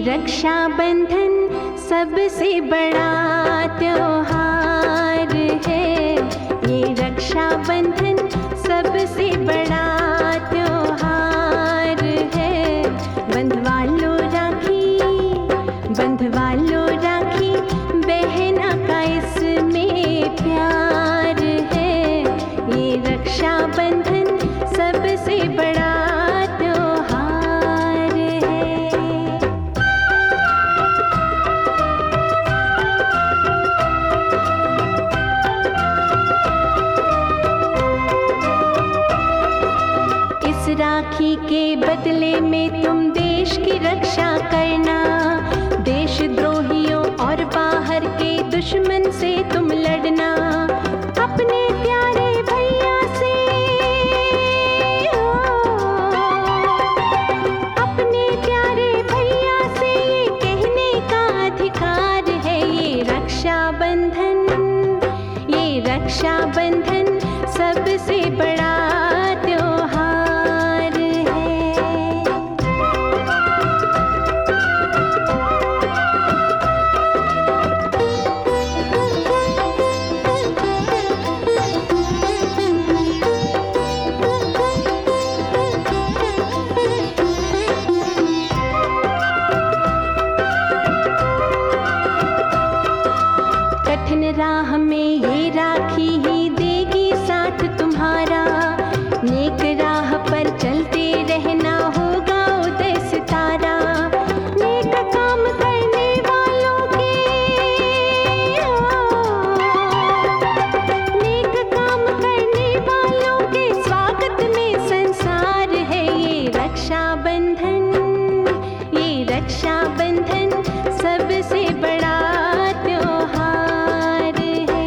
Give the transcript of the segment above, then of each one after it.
रक्षाबंधन सबसे बड़ा त्योहार है। ये रक्षाबंधन सबसे बड़ा त्योहार है। बंधवा लो राखी, बंधवा लो राखी, बहना का इसमें प्यार है। ये रक्षाबंधन सबसे बड़ा त्योहार है। इस राखी के बदले में तुम देश की रक्षा करना, देशद्रोहियों और बाहर के दुश्मन से तुम लड़ना। अपने प्यारे भैया से, अपने प्यारे भैया से ये कहने का अधिकार है। ये रक्षाबंधन सबसे बड़ा त्योहार है। कठिन राह में ये राखी ही देगी साथ तुम्हारा। नेक राह पर चलते रहना, होगा उदय सितारा। नेक काम करने वालों के, नेक काम करने वालों के स्वागत में संसार है। ये रक्षाबंधन सबसे बड़ा त्योहार है।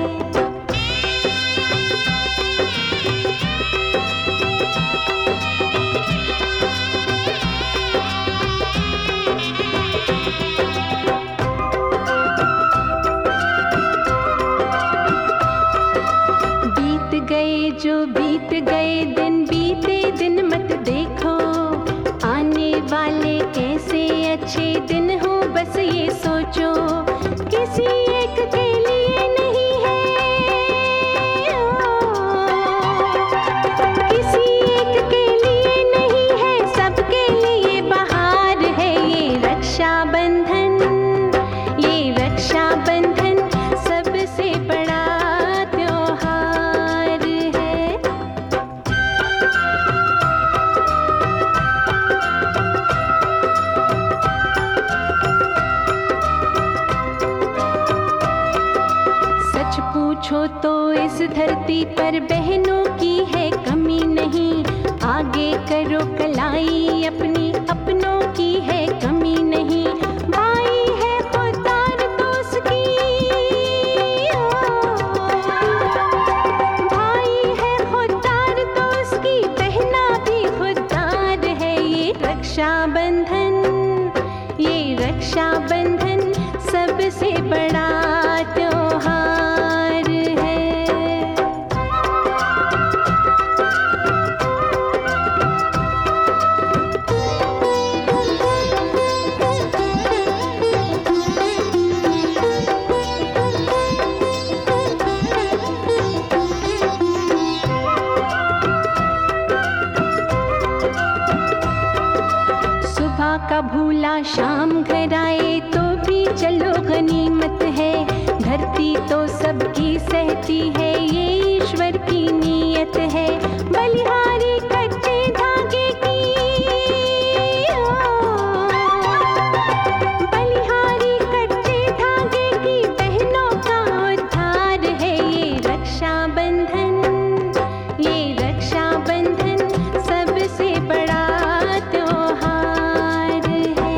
बीत गए जो बीत गए दिन, बीते दिन मत देखो। आने वाले कैसे अच्छे दिन हो, बस ये सोचो। किसी एक के लिए नहीं है, किसी एक के लिए नहीं है, सबके लिए बहार है। ये रक्षाबंधन सबसे बड़ा त्योहार है। सच पूछो तो इस धरती पर बहनों की है कमी नहीं। आगे करो कलाई अपनी, अपनों की है कमी नहीं। भाई है खुददार तो उसकी, भाई है खुददार तो उसकी बहना भी खुददार है। ये रक्षाबंधन सबसे बड़ा त्योहार है। सुबह का भूला शाम घर आए तो भी चलो गनीमत है। धरती तो सबकी सहती है, ये ईश्वर की नीयत है। बलिहारी कच्चे धागे की, बलिहारी कच्चे धागे की बहनों का उद्धार है। ये रक्षाबंधन सबसे बड़ा त्योहार है।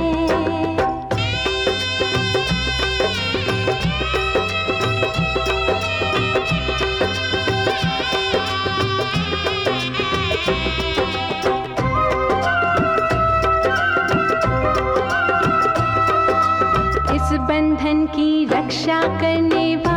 इस बंधन की रक्षा करने